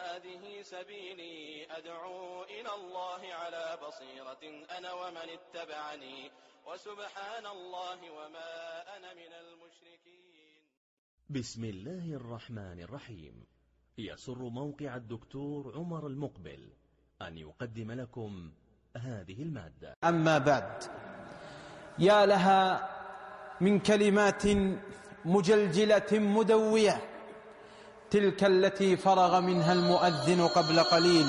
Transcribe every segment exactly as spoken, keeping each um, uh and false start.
هذه سبيلي أدعو إلى الله على بصيرة أنا ومن اتبعني وسبحان الله وما أنا من المشركين. بسم الله الرحمن الرحيم. يسر موقع الدكتور عمر المقبل أن يقدم لكم هذه المادة. أما بعد، يا لها من كلمات مجلجلة مدوية تلك التي فرغ منها المؤذن قبل قليل،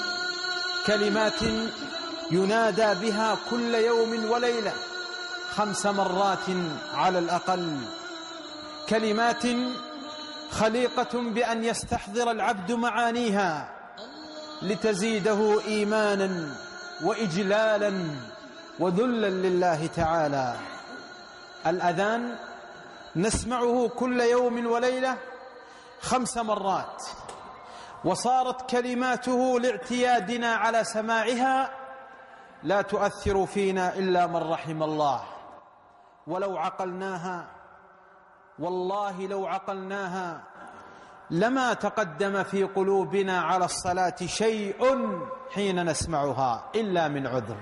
كلمات ينادى بها كل يوم وليلة خمس مرات على الأقل، كلمات خليقة بأن يستحضر العبد معانيها لتزيده إيمانا وإجلالا وذلا لله تعالى. الأذان نسمعه كل يوم وليلة خمس مرات، وصارت كلماته لاعتيادنا على سماعها لا تؤثر فينا إلا من رحم الله. ولو عقلناها، والله لو عقلناها لما تقدم في قلوبنا على الصلاة شيء حين نسمعها إلا من عذر.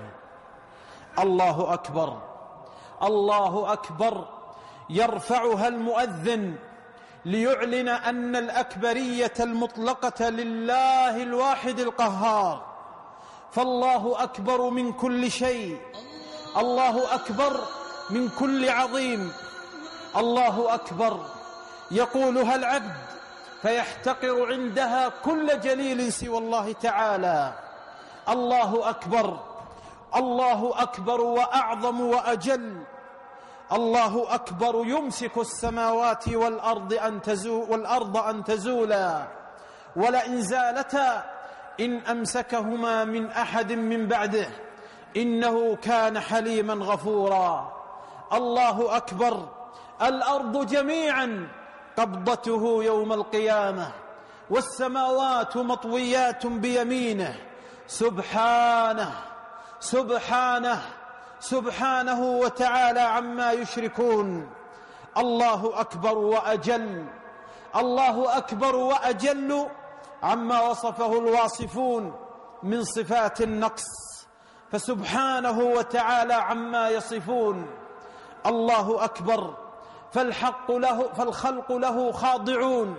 الله أكبر، الله أكبر، يرفعها المؤذن ليعلن أن الأكبرية المطلقة لله الواحد القهار، فالله أكبر من كل شيء، الله أكبر من كل عظيم، الله أكبر يقولها العبد فيحتقر عندها كل جليل سوى الله تعالى. الله أكبر، الله أكبر وأعظم وأجل. الله أكبر يمسك السماوات والأرض أن تزول والأرض أن تزولا ولئن زالتا إن أمسكهما من أحد من بعده إنه كان حليما غفورا. الله أكبر، الأرض جميعا قبضته يوم القيامة والسماوات مطويات بيمينه. سبحانه سبحانه سبحانه وتعالى عما يشركون. الله أكبر وأجل، الله أكبر وأجل عما وصفه الواصفون من صفات النقص، فسبحانه وتعالى عما يصفون. الله أكبر، فالحق له فالخلق له خاضعون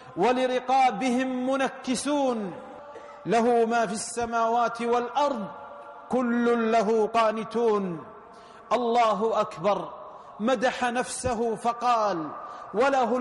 ولرقابهم منكسون، له ما في السماوات والأرض كل له قانتون. الله أكبر، مدح نفسه فقال وله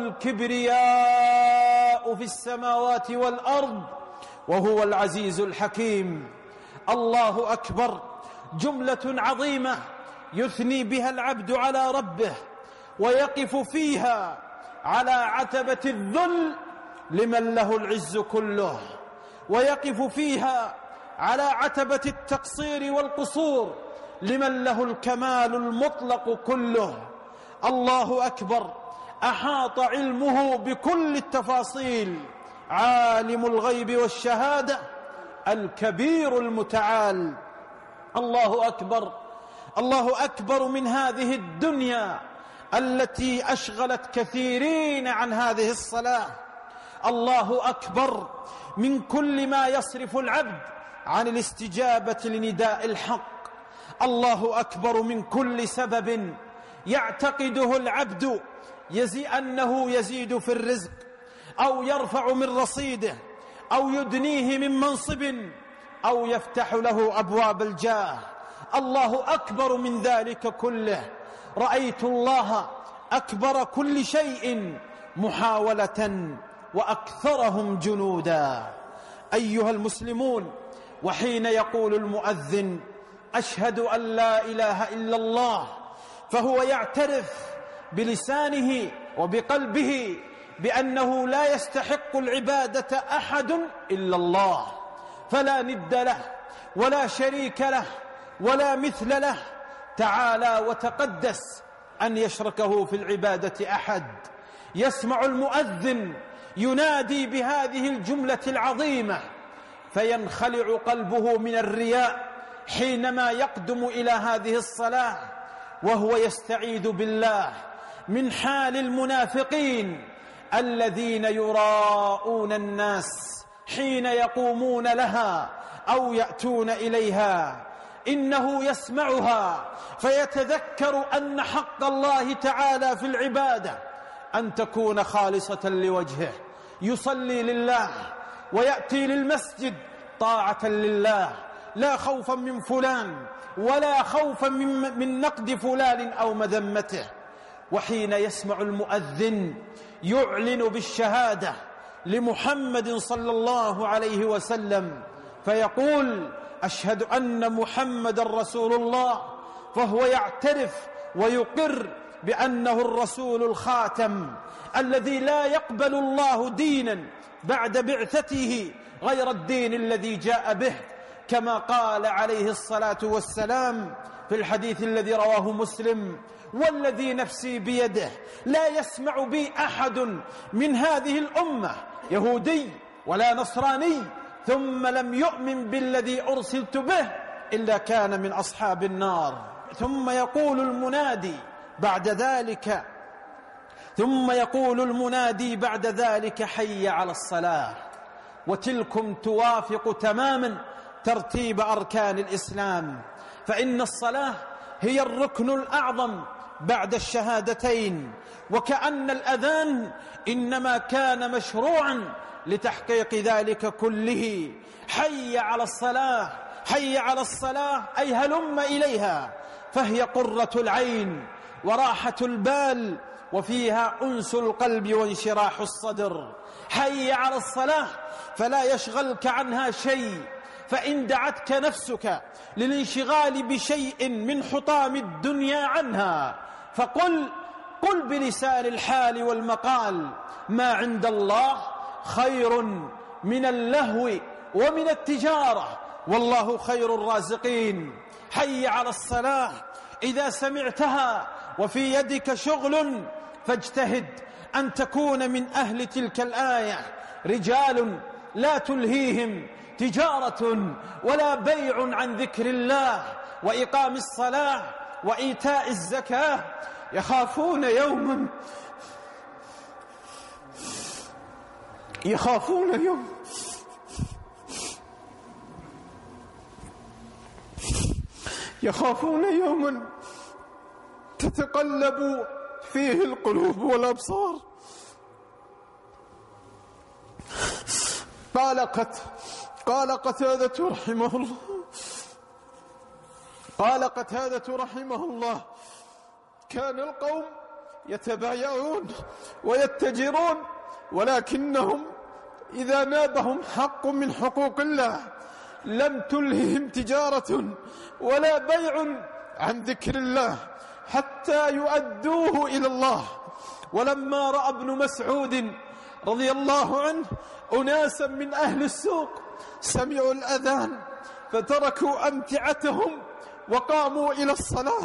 الكبرياء في السماوات والأرض وهو العزيز الحكيم. الله أكبر، جملة عظيمة يثني بها العبد على ربه ويقف فيها على عتبة الذل لمن له العز كله، ويقف فيها على عتبة التقصير والقصور لمن له الكمال المطلق كله. الله أكبر، أحاط علمه بكل التفاصيل، عالم الغيب والشهادة الكبير المتعال. الله أكبر، الله أكبر من هذه الدنيا التي أشغلت كثيرين عن هذه الصلاة. الله أكبر من كل ما يصرف العبد عن الاستجابة لنداء الحق. الله أكبر من كل سبب يعتقده العبد يزي أنه يزيد في الرزق أو يرفع من رصيده أو يدنيه من منصب أو يفتح له أبواب الجاه. الله أكبر من ذلك كله. رأيت الله أكبر كل شيء محاولة وأكثرهم جنودا. أيها المسلمون، وحين يقول المؤذن أشهد أن لا إله إلا الله فهو يعترف بلسانه وبقلبه بأنه لا يستحق العبادة أحد إلا الله، فلا ند له ولا شريك له ولا مثل له، تعالى وتقدس أن يشركه في العبادة أحد. يسمع المؤذن ينادي بهذه الجملة العظيمة فينخلع قلبه من الرياء حينما يقدم إلى هذه الصلاة وهو يستعيذ بالله من حال المنافقين الذين يراءون الناس حين يقومون لها أو يأتون إليها، إنه يسمعها فيتذكر أن حق الله تعالى في العبادة أن تكون خالصة لوجهه، يصلي لله ويأتي للمسجد طاعة لله، لا خوفا من فلان ولا خوفا من, من نقد فلان أو مذمته. وحين يسمع المؤذن يعلن بالشهادة لمحمد صلى الله عليه وسلم فيقول أشهد أن محمد رسول الله، فهو يعترف ويقر بأنه الرسول الخاتم الذي لا يقبل الله دينا بعد بعثته غير الدين الذي جاء به، كما قال عليه الصلاة والسلام في الحديث الذي رواه مسلم: والذي نفسي بيده لا يسمع بي أحد من هذه الأمة يهودي ولا نصراني ثم لم يؤمن بالذي أرسلت به إلا كان من أصحاب النار. ثم يقول المنادي بعد ذلك ثم يقول المنادي بعد ذلك حي على الصلاة. وتلكم توافق تماما ترتيب أركان الإسلام، فإن الصلاة هي الركن الأعظم بعد الشهادتين، وكأن الأذان إنما كان مشروعا لتحقيق ذلك كله. حي على الصلاة، حي على الصلاة أي هلم إليها، فهي قرة العين وراحة البال وفيها أنس القلب وانشراح الصدر. حي على الصلاة فلا يشغلك عنها شيء، فإن دعتك نفسك للانشغال بشيء من حطام الدنيا عنها فقل قل بلسان الحال والمقال: ما عند الله خير من اللهو ومن التجارة والله خير الرازقين. حي على الصلاة إذا سمعتها وفي يدك شغل فاجتهد أن تكون من أهل تلك الآية: رجال لا تلهيهم تجارة ولا بيع عن ذكر الله وإقام الصلاة وإيتاء الزكاة يخافون يوما يخافون يوم يخافون يوما تتقلب فيه القلوب والأبصار. قال قت قال قتادة رحمه الله قال قتادة رحمه الله: كان القوم يتبايعون ويتجرون، ولكنهم إذا نابهم حق من حقوق الله لم تلههم تجارة ولا بيع عن ذكر الله حتى يؤدوه إلى الله. ولما رأى ابن مسعود رضي الله عنه أناسا من أهل السوق سمعوا الأذان فتركوا أمتعتهم وقاموا إلى الصلاة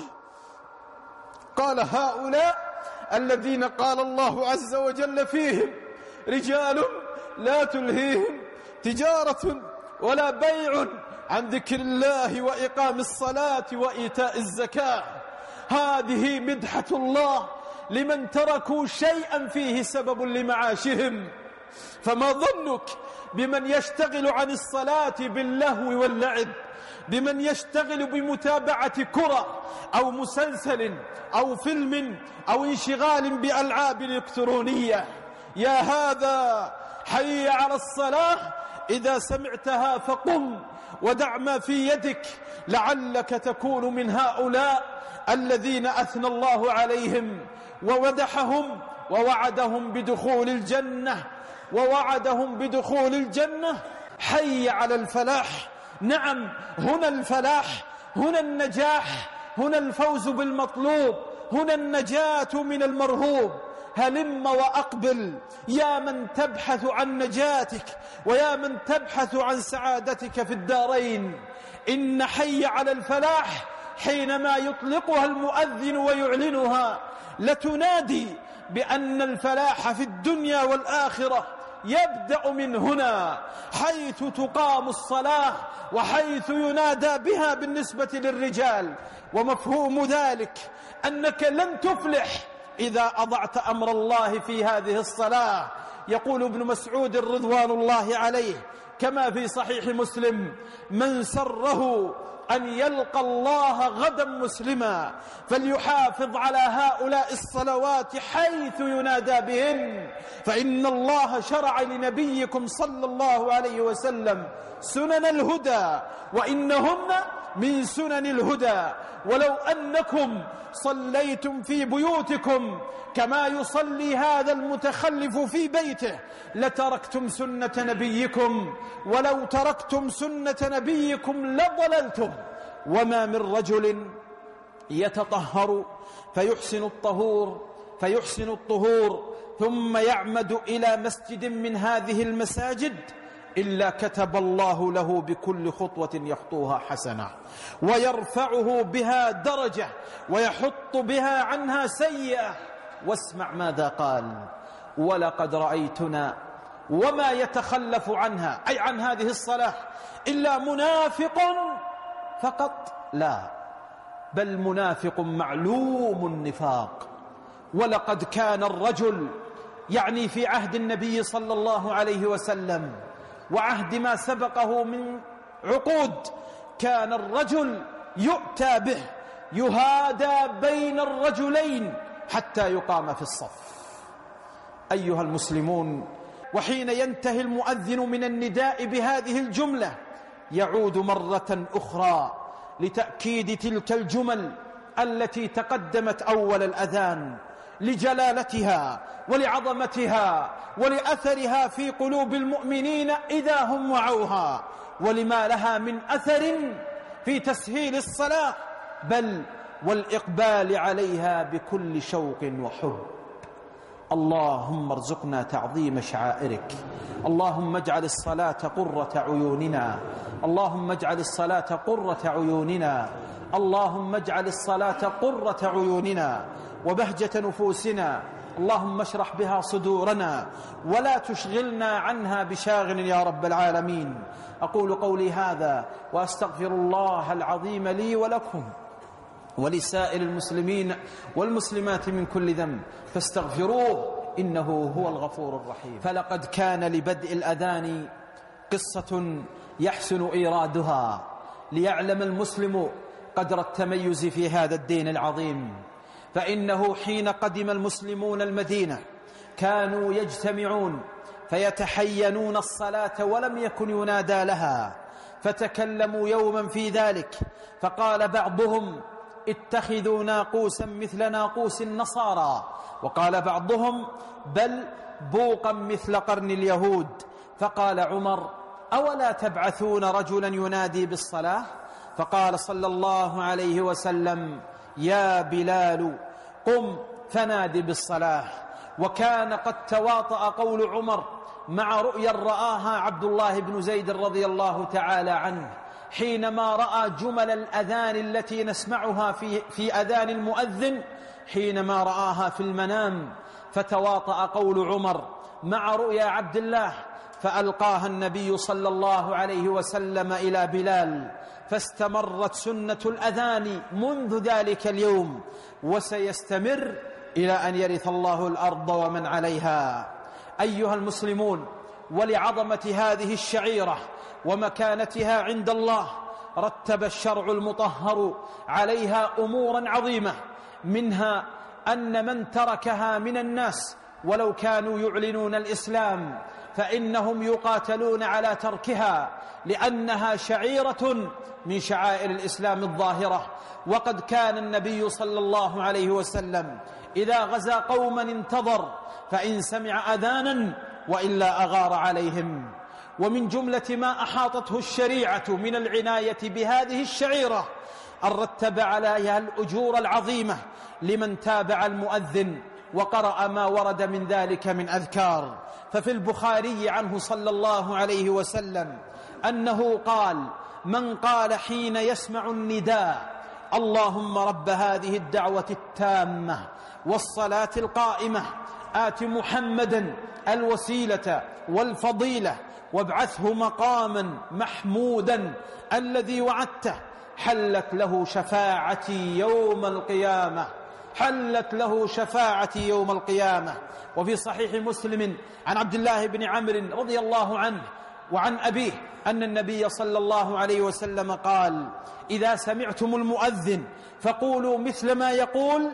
قال: هؤلاء الذين قال الله عز وجل فيهم: رجال لا تلهيهم تجارة ولا بيع عن ذكر الله وإقام الصلاة وإيتاء الزكاة. هذه مدحة الله لمن تركوا شيئا فيه سبب لمعاشهم، فما ظنك بمن يشتغل عن الصلاة باللهو واللعب، بمن يشتغل بمتابعة كرة أو مسلسل أو فيلم أو انشغال بألعاب إلكترونية. يا هذا حي على الصلاة إذا سمعتها فقم ودع ما في يدك لعلك تكون من هؤلاء الذين أثنى الله عليهم وودحهم ووعدهم بدخول الجنة ووعدهم بدخول الجنة. حي على الفلاح. نعم، هنا الفلاح، هنا النجاح، هنا الفوز بالمطلوب، هنا النجاة من المرهوب. هلم وأقبل يا من تبحث عن نجاتك ويا من تبحث عن سعادتك في الدارين. إن حي على الفلاح حينما يطلقها المؤذن ويعلنها لتنادي بأن الفلاح في الدنيا والآخرة يبدأ من هنا، حيث تقام الصلاة وحيث ينادى بها بالنسبة للرجال. ومفهوم ذلك أنك لن تفلح إذا أضعت أمر الله في هذه الصلاة يقول ابن مسعود رضوان الله عليه كما في صحيح مسلم: من سره أن يلقى الله غدا مسلما فليحافظ على هؤلاء الصلوات حيث ينادى بهن، فإن الله شرع لنبيكم صلى الله عليه وسلم سنن الهدى وإنهن من سنن الهدى. ولو أنكم صليتم في بيوتكم كما يصلي هذا المتخلف في بيته لتركتم سنة نبيكم، ولو تركتم سنة نبيكم لضللتم. وما من رجل يتطهر فيحسن الطهور فيحسن الطهور ثم يعمد إلى مسجد من هذه المساجد إلا كتب الله له بكل خطوة يخطوها حسنة، ويرفعه بها درجة، ويحط بها عنها سيئة. واسمع ماذا قال: ولقد رأيتنا وما يتخلف عنها، أي عن هذه الصلاة، إلا منافق فقط، لا، بل منافق معلوم النفاق. ولقد كان الرجل، يعني في عهد النبي صلى الله عليه وسلم وعهد ما سبقه من عقود، كان الرجل يؤتى به يهادى بين الرجلين حتى يقام في الصف. أيها المسلمون، وحين ينتهي المؤذن من النداء بهذه الجملة يعود مرة أخرى لتأكيد تلك الجمل التي تقدمت أول الأذان لجلالتها ولعظمتها ولأثرها في قلوب المؤمنين إذا هم وعوها، ولما لها من أثر في تسهيل الصلاة، بل والإقبال عليها بكل شوق وحب. اللهم ارزقنا تعظيم شعائرك، اللهم اجعل الصلاة قرة عيوننا، اللهم اجعل الصلاة قرة عيوننا، اللهم اجعل الصلاة قرة عيوننا وبهجة نفوسنا. اللهم اشرح بها صدورنا ولا تشغلنا عنها بشاغل يا رب العالمين. أقول قولي هذا وأستغفر الله العظيم لي ولكم ولسائر المسلمين والمسلمات من كل ذنب فاستغفروه إنه هو الغفور الرحيم. فلقد كان لبدء الأذان قصة يحسن إيرادها ليعلم المسلم قدر التميز في هذا الدين العظيم. فإنه حين قدم المسلمون المدينة كانوا يجتمعون فيتحينون الصلاة ولم يكن ينادى لها، فتكلموا يوما في ذلك فقال بعضهم: اتخذوا ناقوسا مثل ناقوس النصارى، وقال بعضهم: بل بوقا مثل قرن اليهود. فقال عمر: أولا تبعثون رجلا ينادي بالصلاة؟ فقال صلى الله عليه وسلم: يا بلال قم فنادي بالصلاة. وكان قد تواطأ قول عمر مع رؤيا رآها عبد الله بن زيد رضي الله تعالى عنه حينما رأى جمل الأذان التي نسمعها في, في أذان المؤذن، حينما رآها في المنام فتواطأ قول عمر مع رؤيا عبد الله، فألقاها النبي صلى الله عليه وسلم إلى بلال، فاستمرت سنة الأذان منذ ذلك اليوم وسيستمر إلى أن يرث الله الأرض ومن عليها. أيها المسلمون، ولعظمة هذه الشعيرة ومكانتها عند الله رتب الشرع المطهر عليها أمورا عظيمة، منها أن من تركها من الناس ولو كانوا يعلنون الإسلام فإنهم يقاتلون على تركها، لأنها شعيرة من شعائر الإسلام الظاهرة. وقد كان النبي صلى الله عليه وسلم إذا غزا قوما انتظر فإن سمع أذانا وإلا أغار عليهم. ومن جملة ما أحاطته الشريعة من العناية بهذه الشعيرة أن رتب عليها الأجور العظيمة لمن تابع المؤذن وقرأ ما ورد من ذلك من أذكار. ففي البخاري عنه صلى الله عليه وسلم أنه قال: من قال حين يسمع النداء: اللهم رب هذه الدعوة التامة والصلاة القائمة آت محمدا الوسيلة والفضيلة وابعثه مقاما محمودا الذي وعدته، حلت له شفاعتي يوم القيامة. حلت له شفاعتي يوم القيامة. وفي صحيح مسلم عن عبد الله بن عمرو رضي الله عنه وعن أبيه أن النبي صلى الله عليه وسلم قال: إذا سمعتم المؤذن فقولوا مثل ما يقول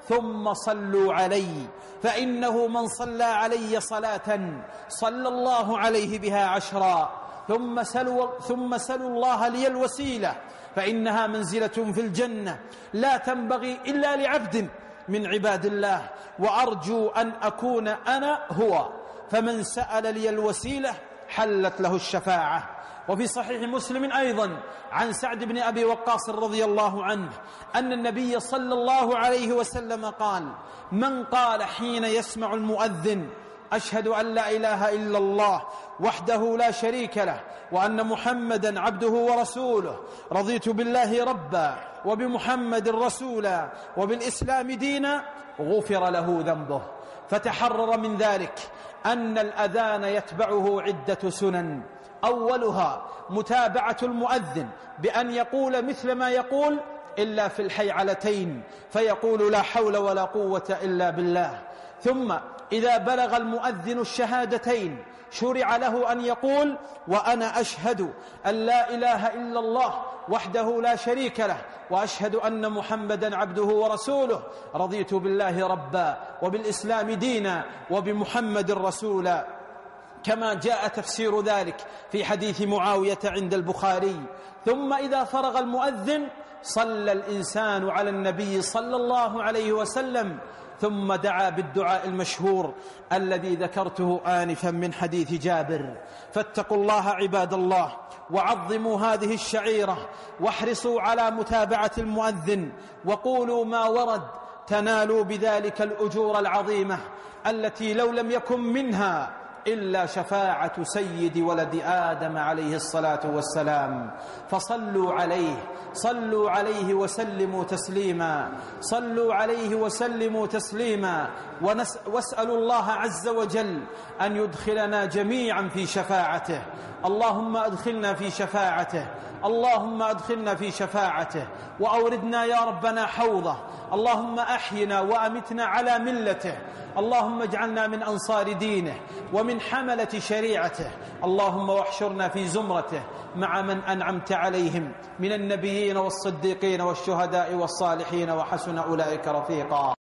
ثم صلوا علي، فإنه من صلى علي صلاة صلى الله عليه بها عشرا، ثم سلوا, ثم سلوا الله لي الوسيلة فإنها منزلة في الجنة لا تنبغي إلا لعبد من عباد الله، وأرجو أن أكون أنا هو، فمن سأل لي الوسيلة حلت له الشفاعة. وفي صحيح مسلم أيضا عن سعد بن أبي وقاص رضي الله عنه أن النبي صلى الله عليه وسلم قال: من قال حين يسمع المؤذن أشهد أن لا إله إلا الله وحده لا شريك له وأن محمدا عبده ورسوله، رضيت بالله ربا وبمحمد رسولا وبالإسلام دينا، غفر له ذنبه. فتحرر من ذلك أن الأذان يتبعه عدة سنن، أولها متابعة المؤذن بأن يقول مثل ما يقول إلا في الحيعلتين، فيقول لا حول ولا قوة إلا بالله. ثم إذا بلغ المؤذن الشهادتين شرع له أن يقول: وأنا أشهد أن لا إله إلا الله وحده لا شريك له وأشهد أن محمدا عبده ورسوله، رضيت بالله ربا وبالإسلام دينا وبمحمد رسولا، كما جاء تفسير ذلك في حديث معاوية عند البخاري. ثم إذا فرغ المؤذن صلى الإنسان على النبي صلى الله عليه وسلم، ثم دعا بالدعاء المشهور الذي ذكرته آنفا من حديث جابر. فاتقوا الله عباد الله وعظموا هذه الشعيرة، واحرصوا على متابعة المؤذن، وقولوا ما ورد تنالوا بذلك الأجور العظيمة التي لو لم يكن منها إلا شفاعة سيد ولد آدم عليه الصلاة والسلام. فصلوا عليه، صلوا عليه وسلموا تسليما، صلوا عليه وسلموا تسليما، واسألوا الله عز وجل أن يدخلنا جميعا في شفاعته. اللهم أدخلنا في شفاعته، اللهم أدخلنا في شفاعته، وأوردنا يا ربنا حوضه. اللهم أحينا وأمتنا على ملته، اللهم اجعلنا من أنصار دينه ومن حملة شريعته. اللهم واحشرنا في زمرته مع من أنعمت عليهم من النبيين والصديقين والشهداء والصالحين، وحسن أولئك رفيقا.